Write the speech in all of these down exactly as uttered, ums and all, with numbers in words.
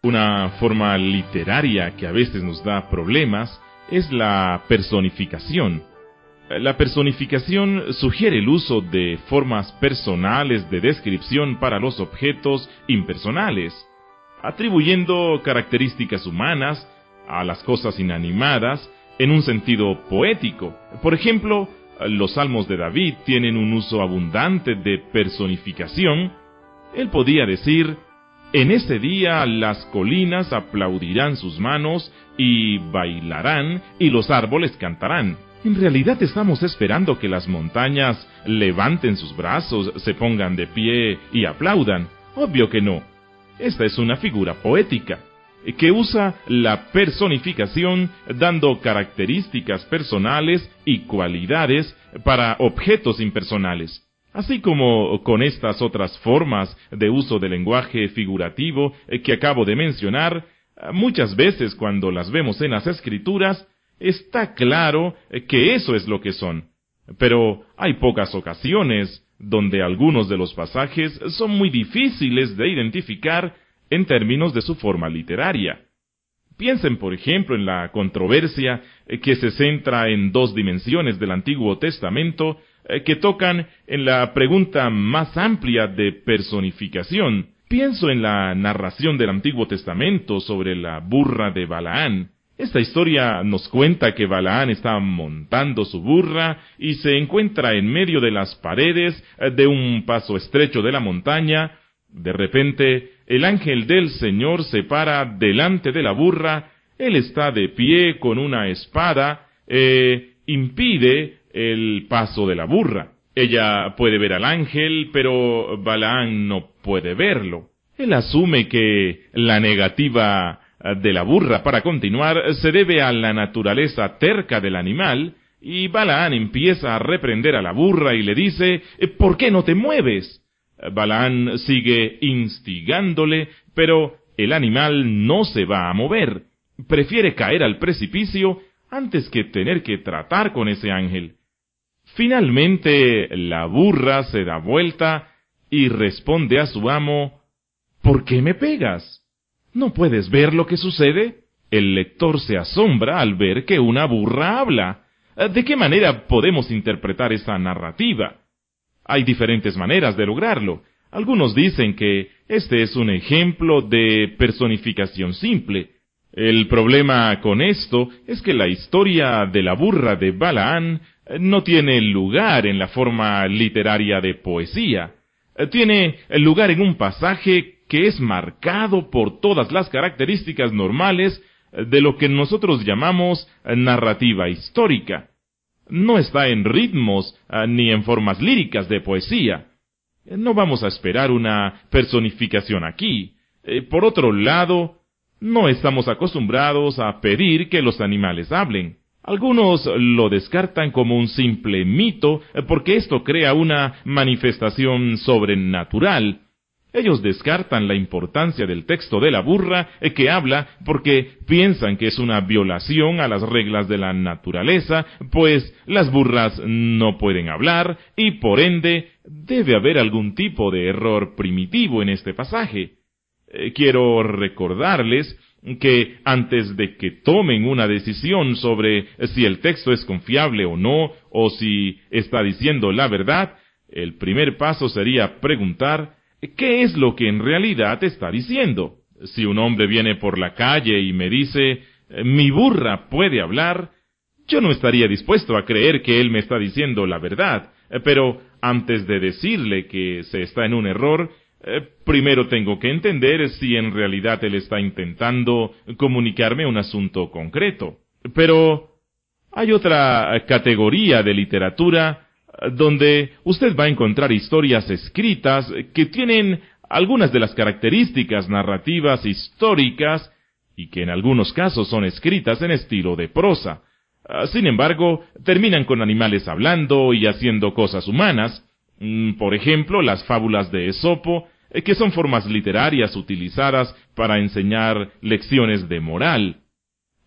Una forma literaria que a veces nos da problemas es la personificación. La personificación sugiere el uso de formas personales de descripción para los objetos impersonales, atribuyendo características humanas a las cosas inanimadas en un sentido poético. Por ejemplo, los salmos de David tienen un uso abundante de personificación. Él podía decir: en ese día las colinas aplaudirán sus manos y bailarán, y los árboles cantarán. En realidad estamos esperando que las montañas levanten sus brazos, se pongan de pie y aplaudan. Obvio que no. Esta es una figura poética que usa la personificación dando características personales y cualidades para objetos impersonales. Así como con estas otras formas de uso del lenguaje figurativo que acabo de mencionar, muchas veces cuando las vemos en las Escrituras, está claro que eso es lo que son. Pero hay pocas ocasiones donde algunos de los pasajes son muy difíciles de identificar en términos de su forma literaria. Piensen, por ejemplo, en la controversia que se centra en dos dimensiones del Antiguo Testamento que tocan en la pregunta más amplia de personificación. Pienso en la narración del Antiguo Testamento sobre la burra de Balaán. Esta historia nos cuenta que Balaán está montando su burra y se encuentra en medio de las paredes de un paso estrecho de la montaña. De repente, el ángel del Señor se para delante de la burra. Él está de pie con una espada, e impide el paso de la burra. Ella puede ver al ángel, pero Balaán no puede verlo. Él asume que la negativa de la burra para continuar se debe a la naturaleza terca del animal, y Balaán empieza a reprender a la burra y le dice: ¿por qué no te mueves? Balaán sigue instigándole, pero el animal no se va a mover. Prefiere caer al precipicio antes que tener que tratar con ese ángel. Finalmente, la burra se da vuelta y responde a su amo: ¿por qué me pegas? ¿No puedes ver lo que sucede? El lector se asombra al ver que una burra habla. ¿De qué manera podemos interpretar esa narrativa? Hay diferentes maneras de lograrlo. Algunos dicen que este es un ejemplo de personificación simple. El problema con esto es que la historia de la burra de Balaán no tiene lugar en la forma literaria de poesía. Tiene lugar en un pasaje que es marcado por todas las características normales de lo que nosotros llamamos narrativa histórica. No está en ritmos ni en formas líricas de poesía. No vamos a esperar una personificación aquí. Por otro lado, no estamos acostumbrados a pedir que los animales hablen. Algunos lo descartan como un simple mito porque esto crea una manifestación sobrenatural. Ellos descartan la importancia del texto de la burra que habla porque piensan que es una violación a las reglas de la naturaleza, pues las burras no pueden hablar y por ende debe haber algún tipo de error primitivo en este pasaje. Eh, quiero recordarles que antes de que tomen una decisión sobre si el texto es confiable o no, o si está diciendo la verdad, el primer paso sería preguntar: ¿qué es lo que en realidad está diciendo? Si un hombre viene por la calle y me dice: mi burra puede hablar, yo no estaría dispuesto a creer que él me está diciendo la verdad. Pero antes de decirle que se está en un error, eh, primero tengo que entender si en realidad él está intentando comunicarme un asunto concreto. Pero hay otra categoría de literatura donde usted va a encontrar historias escritas que tienen algunas de las características narrativas históricas y que en algunos casos son escritas en estilo de prosa. Sin embargo, terminan con animales hablando y haciendo cosas humanas. Por ejemplo, las fábulas de Esopo, que son formas literarias utilizadas para enseñar lecciones de moral.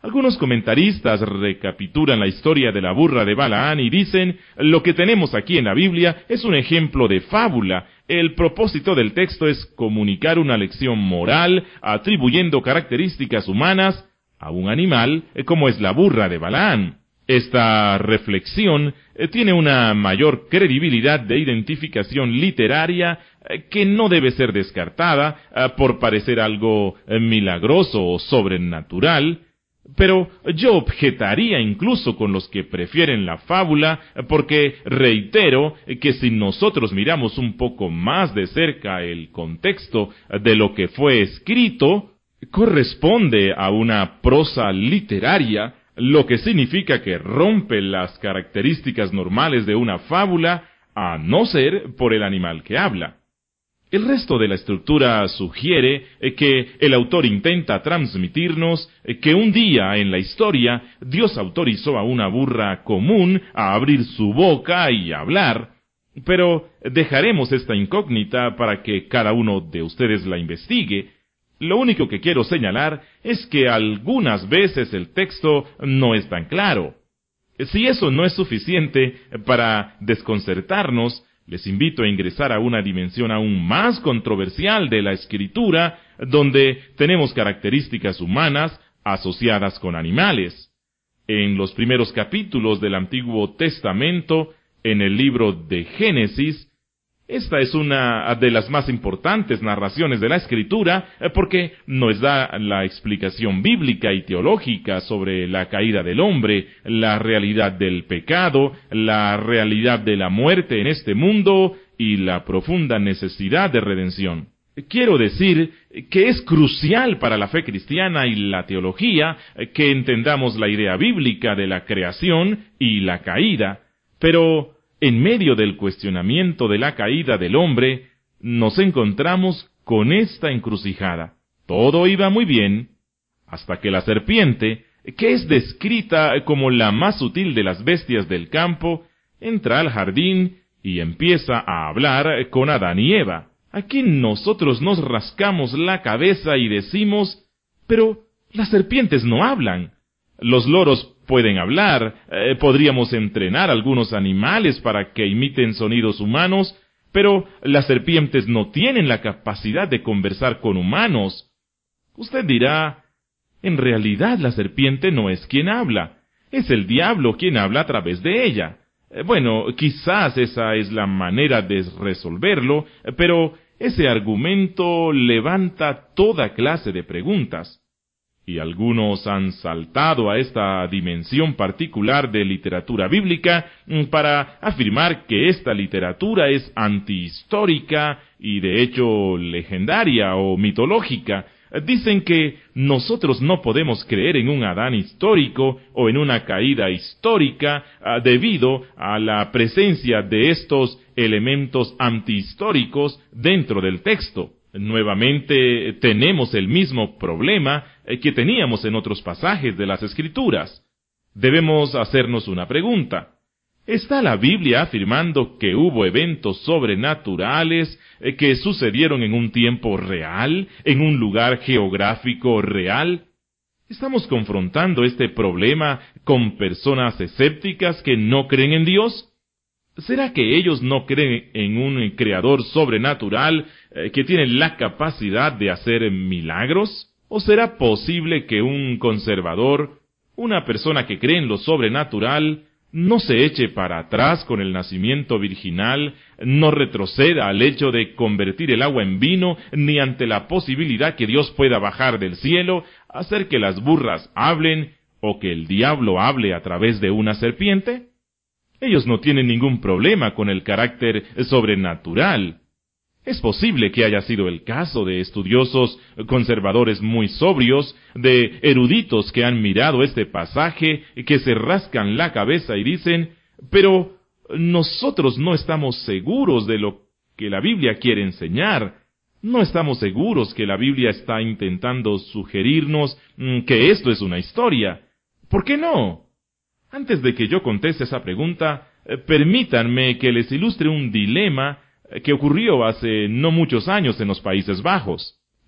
Algunos comentaristas recapitulan la historia de la burra de Balaán y dicen, lo que tenemos aquí en la Biblia es un ejemplo de fábula. El propósito del texto es comunicar una lección moral, atribuyendo características humanas a un animal como es la burra de Balaán. Esta reflexión tiene una mayor credibilidad de identificación literaria que no debe ser descartada por parecer algo milagroso o sobrenatural. Pero yo objetaría incluso con los que prefieren la fábula, porque reitero que si nosotros miramos un poco más de cerca el contexto de lo que fue escrito, corresponde a una prosa literaria, lo que significa que rompe las características normales de una fábula, a no ser por el animal que habla. El resto de la estructura sugiere que el autor intenta transmitirnos que un día en la historia Dios autorizó a una burra común a abrir su boca y hablar, pero dejaremos esta incógnita para que cada uno de ustedes la investigue. Lo único que quiero señalar es que algunas veces el texto no es tan claro. Si eso no es suficiente para desconcertarnos, les invito a ingresar a una dimensión aún más controversial de la Escritura, donde tenemos características humanas asociadas con animales. En los primeros capítulos del Antiguo Testamento, en el libro de Génesis, esta es una de las más importantes narraciones de la Escritura, porque nos da la explicación bíblica y teológica sobre la caída del hombre, la realidad del pecado, la realidad de la muerte en este mundo y la profunda necesidad de redención. Quiero decir que es crucial para la fe cristiana y la teología que entendamos la idea bíblica de la creación y la caída, pero en medio del cuestionamiento de la caída del hombre, nos encontramos con esta encrucijada. Todo iba muy bien, hasta que la serpiente, que es descrita como la más sutil de las bestias del campo, entra al jardín y empieza a hablar con Adán y Eva. Aquí nosotros nos rascamos la cabeza y decimos, pero las serpientes no hablan. Los loros pueden hablar, eh, podríamos entrenar algunos animales para que imiten sonidos humanos, pero las serpientes no tienen la capacidad de conversar con humanos. Usted dirá, en realidad la serpiente no es quien habla, es el diablo quien habla a través de ella. Eh, bueno, quizás esa es la manera de resolverlo, eh, pero ese argumento levanta toda clase de preguntas. Y algunos han saltado a esta dimensión particular de literatura bíblica para afirmar que esta literatura es antihistórica y de hecho legendaria o mitológica. Dicen que nosotros no podemos creer en un Adán histórico o en una caída histórica uh, debido a la presencia de estos elementos antihistóricos dentro del texto. Nuevamente tenemos el mismo problema que teníamos en otros pasajes de las Escrituras. Debemos hacernos una pregunta. ¿Está la Biblia afirmando que hubo eventos sobrenaturales que sucedieron en un tiempo real, en un lugar geográfico real? ¿Estamos confrontando este problema con personas escépticas que no creen en Dios? ¿Será que ellos no creen en un creador sobrenatural eh, que tiene la capacidad de hacer milagros? ¿O será posible que un conservador, una persona que cree en lo sobrenatural, no se eche para atrás con el nacimiento virginal, no retroceda al hecho de convertir el agua en vino, ni ante la posibilidad que Dios pueda bajar del cielo, hacer que las burras hablen, o que el diablo hable a través de una serpiente? Ellos no tienen ningún problema con el carácter sobrenatural. Es posible que haya sido el caso de estudiosos conservadores muy sobrios, de eruditos que han mirado este pasaje, que se rascan la cabeza y dicen, pero nosotros no estamos seguros de lo que la Biblia quiere enseñar. No estamos seguros que la Biblia está intentando sugerirnos que esto es una historia. ¿Por qué no? Antes de que yo conteste esa pregunta, eh, permítanme que les ilustre un dilema eh, que ocurrió hace no muchos años en los Países Bajos.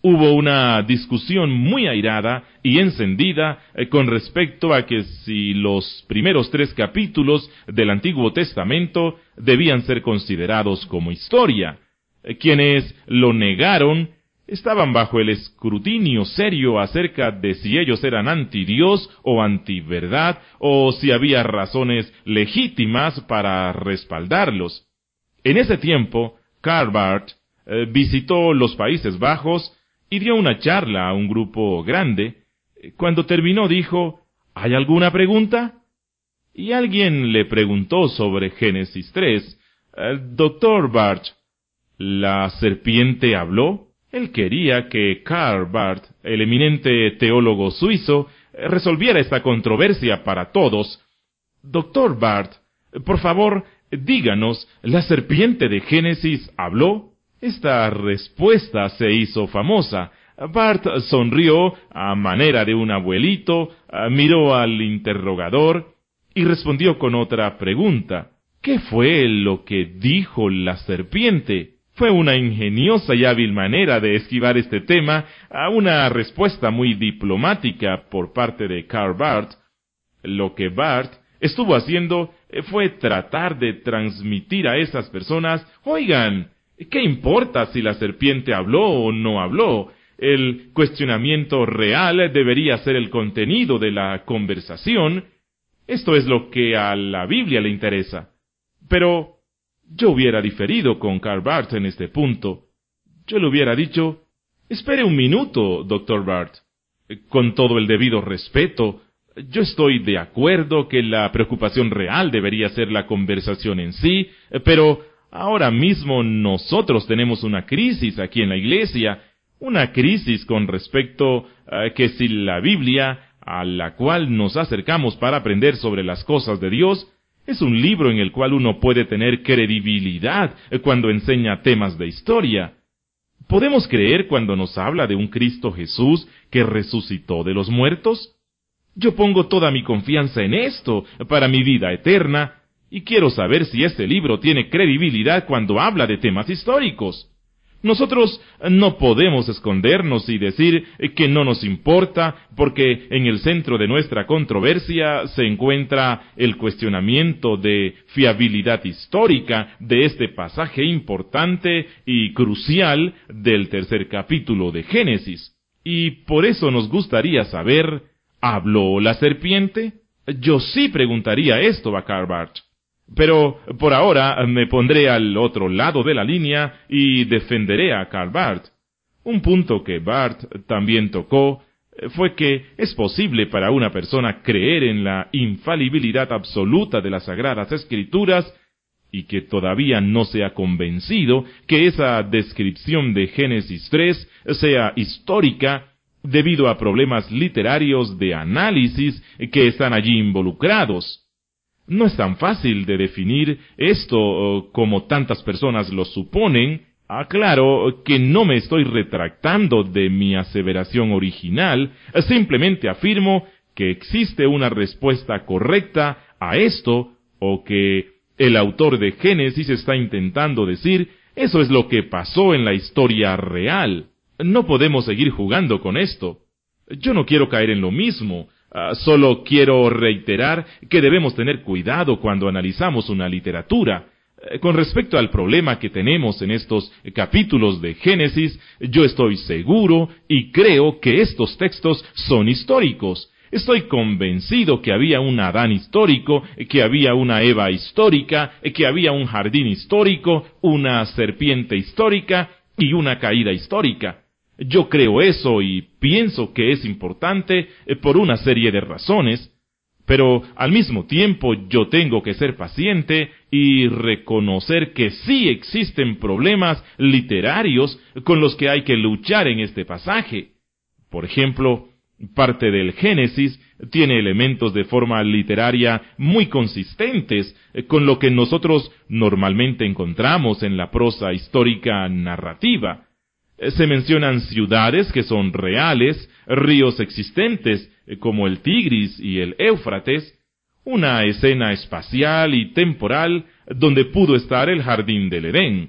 Hubo una discusión muy airada y encendida eh, con respecto a que si los primeros tres capítulos del Antiguo Testamento debían ser considerados como historia. Eh, quienes lo negaron estaban bajo el escrutinio serio acerca de si ellos eran anti-Dios o anti-verdad, o si había razones legítimas para respaldarlos. En ese tiempo, Karl Barth eh, visitó los Países Bajos y dio una charla a un grupo grande. Cuando terminó dijo, ¿hay alguna pregunta? Y alguien le preguntó sobre Génesis tres. Doctor Barth, ¿la serpiente habló? Él quería que Karl Barth, el eminente teólogo suizo, resolviera esta controversia para todos. Doctor Barth, por favor, díganos, ¿la serpiente de Génesis habló? Esta respuesta se hizo famosa. Barth sonrió a manera de un abuelito, miró al interrogador y respondió con otra pregunta. ¿Qué fue lo que dijo la serpiente? Fue una ingeniosa y hábil manera de esquivar este tema a una respuesta muy diplomática por parte de Karl Barth. Lo que Barth estuvo haciendo fue tratar de transmitir a esas personas, oigan, ¿qué importa si la serpiente habló o no habló? El cuestionamiento real debería ser el contenido de la conversación. Esto es lo que a la Biblia le interesa. Pero yo hubiera diferido con Karl Barth en este punto. Yo le hubiera dicho, espere un minuto, doctor Barth. Con todo el debido respeto, yo estoy de acuerdo que la preocupación real debería ser la conversación en sí, pero ahora mismo nosotros tenemos una crisis aquí en la iglesia, una crisis con respecto a que si la Biblia, a la cual nos acercamos para aprender sobre las cosas de Dios, es un libro en el cual uno puede tener credibilidad cuando enseña temas de historia. ¿Podemos creer cuando nos habla de un Cristo Jesús que resucitó de los muertos? Yo pongo toda mi confianza en esto para mi vida eterna, y quiero saber si este libro tiene credibilidad cuando habla de temas históricos. Nosotros no podemos escondernos y decir que no nos importa, porque en el centro de nuestra controversia se encuentra el cuestionamiento de fiabilidad histórica de este pasaje importante y crucial del tercer capítulo de Génesis. Y por eso nos gustaría saber, ¿habló la serpiente? Yo sí preguntaría esto a Karl Barth. Pero por ahora me pondré al otro lado de la línea y defenderé a Karl Barth. Un punto que Barth también tocó fue que es posible para una persona creer en la infalibilidad absoluta de las Sagradas Escrituras y que todavía no se ha convencido que esa descripción de Génesis tres sea histórica debido a problemas literarios de análisis que están allí involucrados. No es tan fácil de definir esto como tantas personas lo suponen. Aclaro que no me estoy retractando de mi aseveración original, simplemente afirmo que existe una respuesta correcta a esto, o que el autor de Génesis está intentando decir, eso es lo que pasó en la historia real. No podemos seguir jugando con esto. Yo no quiero caer en lo mismo. Uh, solo quiero reiterar que debemos tener cuidado cuando analizamos una literatura. Uh, con respecto al problema que tenemos en estos capítulos de Génesis, yo estoy seguro y creo que estos textos son históricos. Estoy convencido que había un Adán histórico, que había una Eva histórica, que había un jardín histórico, una serpiente histórica y una caída histórica. Yo creo eso y pienso que es importante por una serie de razones, pero al mismo tiempo yo tengo que ser paciente y reconocer que sí existen problemas literarios con los que hay que luchar en este pasaje. Por ejemplo, parte del Génesis tiene elementos de forma literaria muy consistentes con lo que nosotros normalmente encontramos en la prosa histórica narrativa. Se mencionan ciudades que son reales, ríos existentes, como el Tigris y el Éufrates, una escena espacial y temporal donde pudo estar el jardín del Edén.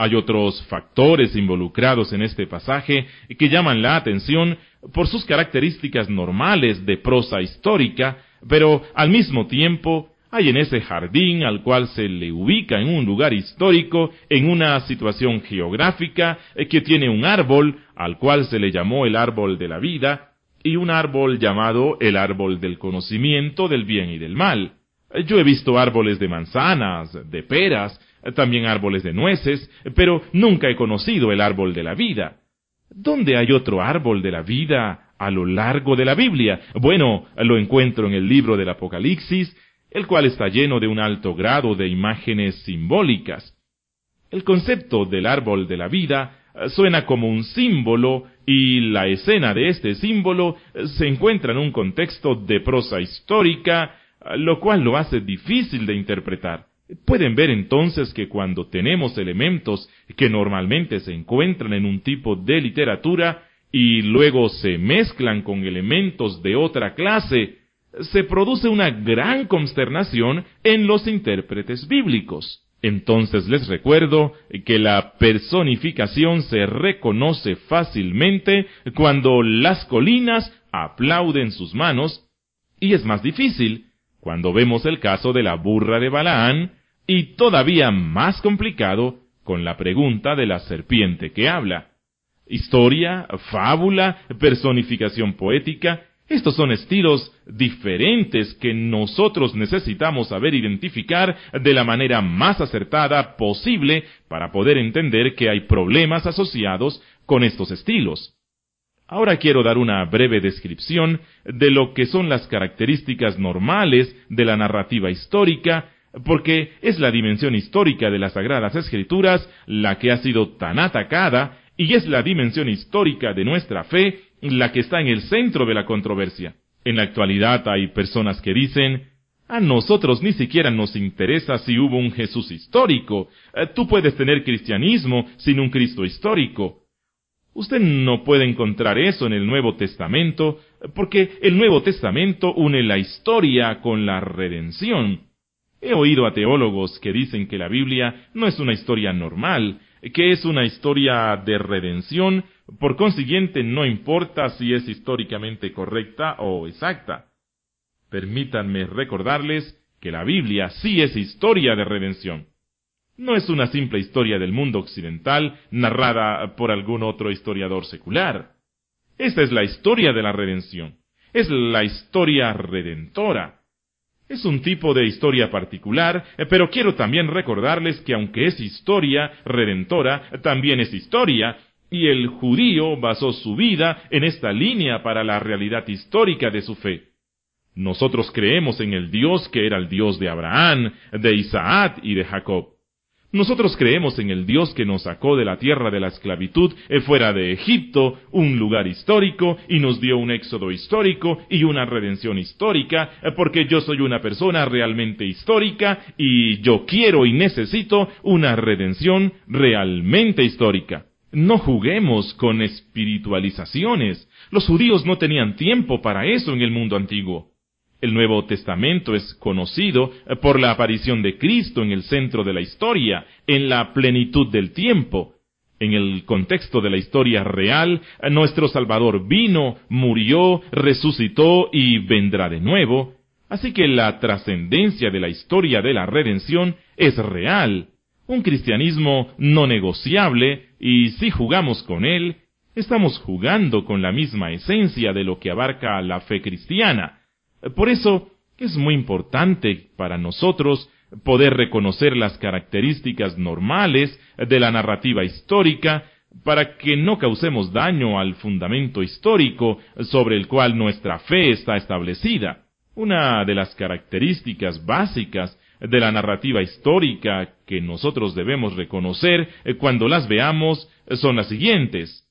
Hay otros factores involucrados en este pasaje que llaman la atención por sus características normales de prosa histórica, pero al mismo tiempo hay en ese jardín al cual se le ubica en un lugar histórico, en una situación geográfica, que tiene un árbol al cual se le llamó el árbol de la vida, y un árbol llamado el árbol del conocimiento del bien y del mal. Yo he visto árboles de manzanas, de peras, también árboles de nueces, pero nunca he conocido el árbol de la vida. ¿Dónde hay otro árbol de la vida a lo largo de la Biblia? Bueno, lo encuentro en el libro del Apocalipsis, el cual está lleno de un alto grado de imágenes simbólicas. El concepto del árbol de la vida suena como un símbolo, y la escena de este símbolo se encuentra en un contexto de prosa histórica, lo cual lo hace difícil de interpretar. Pueden ver entonces que cuando tenemos elementos que normalmente se encuentran en un tipo de literatura y luego se mezclan con elementos de otra clase, se produce una gran consternación en los intérpretes bíblicos. Entonces les recuerdo que la personificación se reconoce fácilmente cuando las colinas aplauden sus manos, y es más difícil cuando vemos el caso de la burra de Balaán, y todavía más complicado con la pregunta de la serpiente que habla. Historia, fábula, personificación poética, estos son estilos diferentes que nosotros necesitamos saber identificar de la manera más acertada posible para poder entender que hay problemas asociados con estos estilos. Ahora quiero dar una breve descripción de lo que son las características normales de la narrativa histórica, porque es la dimensión histórica de las Sagradas Escrituras la que ha sido tan atacada, y es la dimensión histórica de nuestra fe la que está en el centro de la controversia. En la actualidad hay personas que dicen: a nosotros ni siquiera nos interesa si hubo un Jesús histórico. Tú puedes tener cristianismo sin un Cristo histórico. Usted no puede encontrar eso en el Nuevo Testamento, porque el Nuevo Testamento une la historia con la redención. He oído a teólogos que dicen que la Biblia no es una historia normal, que es una historia de redención, por consiguiente no importa si es históricamente correcta o exacta. Permítanme recordarles que la Biblia sí es historia de redención. No es una simple historia del mundo occidental narrada por algún otro historiador secular. Esta es la historia de la redención. Es la historia redentora. Es un tipo de historia particular, pero quiero también recordarles que aunque es historia redentora, también es historia, y el judío basó su vida en esta línea para la realidad histórica de su fe. Nosotros creemos en el Dios que era el Dios de Abraham, de Isaac y de Jacob. Nosotros creemos en el Dios que nos sacó de la tierra de la esclavitud, fuera de Egipto, un lugar histórico, y nos dio un éxodo histórico y una redención histórica, porque yo soy una persona realmente histórica, y yo quiero y necesito una redención realmente histórica. No juguemos con espiritualizaciones. Los judíos no tenían tiempo para eso en el mundo antiguo. El Nuevo Testamento es conocido por la aparición de Cristo en el centro de la historia, en la plenitud del tiempo. En el contexto de la historia real, nuestro Salvador vino, murió, resucitó y vendrá de nuevo. Así que la trascendencia de la historia de la redención es real. Un cristianismo no negociable, y si jugamos con él, estamos jugando con la misma esencia de lo que abarca la fe cristiana. Por eso es muy importante para nosotros poder reconocer las características normales de la narrativa histórica para que no causemos daño al fundamento histórico sobre el cual nuestra fe está establecida. Una de las características básicas de la narrativa histórica que nosotros debemos reconocer cuando las veamos son las siguientes.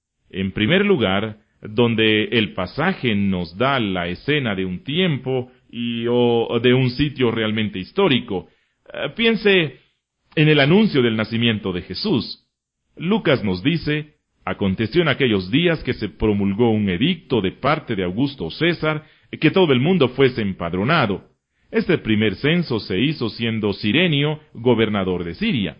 En primer lugar, donde el pasaje nos da la escena de un tiempo y o de un sitio realmente histórico. Uh, piense en el anuncio del nacimiento de Jesús. Lucas nos dice: aconteció en aquellos días que se promulgó un edicto de parte de Augusto César que todo el mundo fuese empadronado. Este primer censo se hizo siendo Cirenio gobernador de Siria.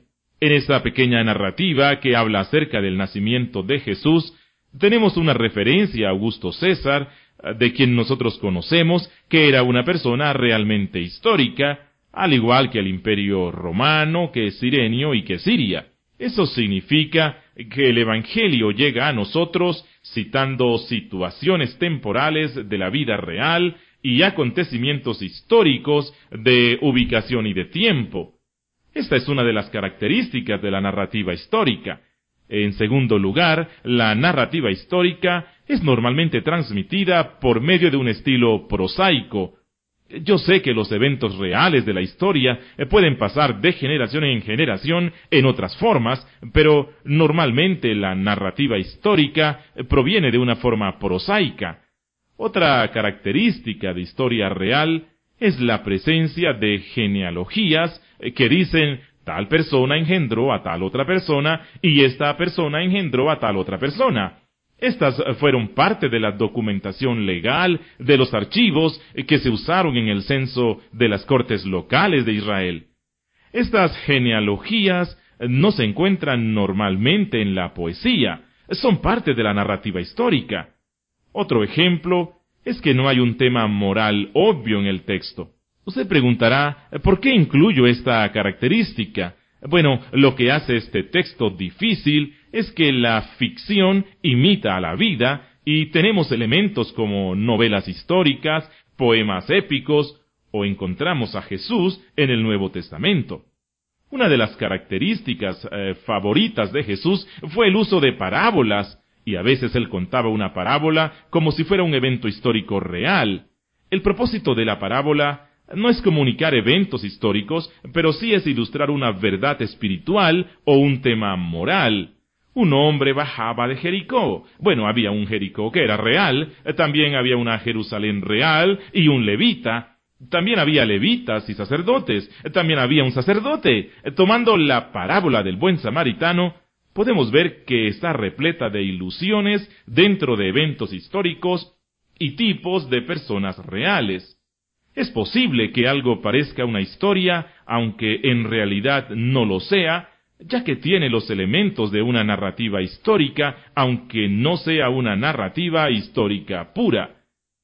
En esta pequeña narrativa que habla acerca del nacimiento de Jesús, tenemos una referencia a Augusto César, de quien nosotros conocemos que era una persona realmente histórica, al igual que el Imperio Romano, que es Cirenio y que Siria. Eso significa que el Evangelio llega a nosotros citando situaciones temporales de la vida real y acontecimientos históricos de ubicación y de tiempo. Esta es una de las características de la narrativa histórica. En segundo lugar, la narrativa histórica es normalmente transmitida por medio de un estilo prosaico. Yo sé que los eventos reales de la historia pueden pasar de generación en generación en otras formas, pero normalmente la narrativa histórica proviene de una forma prosaica. Otra característica de historia real es la presencia de genealogías que dicen tal persona engendró a tal otra persona y esta persona engendró a tal otra persona. Estas fueron parte de la documentación legal de los archivos que se usaron en el censo de las cortes locales de Israel. Estas genealogías no se encuentran normalmente en la poesía, son parte de la narrativa histórica. Otro ejemplo es que no hay un tema moral obvio en el texto. Usted preguntará, ¿por qué incluyo esta característica? Bueno, lo que hace este texto difícil es que la ficción imita a la vida y tenemos elementos como novelas históricas, poemas épicos, o encontramos a Jesús en el Nuevo Testamento. Una de las características eh, favoritas de Jesús fue el uso de parábolas, y a veces él contaba una parábola como si fuera un evento histórico real. El propósito de la parábola no es comunicar eventos históricos, pero sí es ilustrar una verdad espiritual o un tema moral. Un hombre bajaba de Jericó. Bueno, había un Jericó que era real, también había una Jerusalén real y un levita. También había levitas y sacerdotes, también había un sacerdote. Tomando la parábola del buen samaritano, podemos ver que está repleta de ilusiones dentro de eventos históricos y tipos de personas reales. Es posible que algo parezca una historia, aunque en realidad no lo sea, ya que tiene los elementos de una narrativa histórica, aunque no sea una narrativa histórica pura.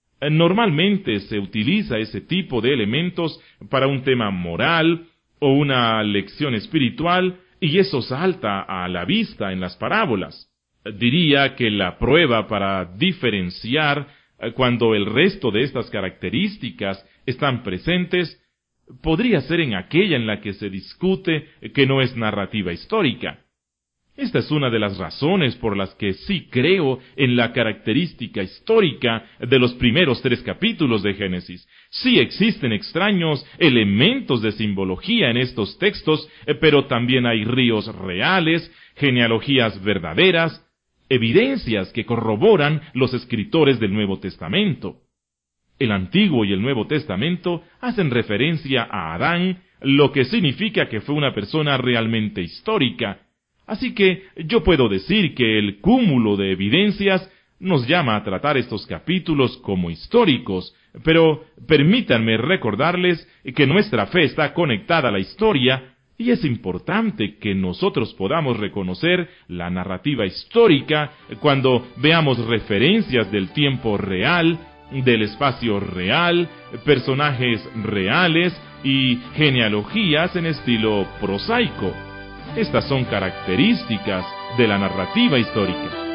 Normalmente se utiliza ese tipo de elementos para un tema moral o una lección espiritual, y eso salta a la vista en las parábolas. Diría que la prueba para diferenciar cuando el resto de estas características están presentes podría ser en aquella en la que se discute que no es narrativa histórica. Esta es una de las razones por las que sí creo en la característica histórica de los primeros tres capítulos de Génesis. Sí existen extraños elementos de simbología en estos textos, pero también hay ríos reales, genealogías verdaderas, evidencias que corroboran los escritores del Nuevo Testamento. El Antiguo y el Nuevo Testamento hacen referencia a Adán, lo que significa que fue una persona realmente histórica. Así que yo puedo decir que el cúmulo de evidencias nos llama a tratar estos capítulos como históricos, pero permítanme recordarles que nuestra fe está conectada a la historia, y es importante que nosotros podamos reconocer la narrativa histórica cuando veamos referencias del tiempo real, del espacio real, personajes reales y genealogías en estilo prosaico. Estas son características de la narrativa histórica.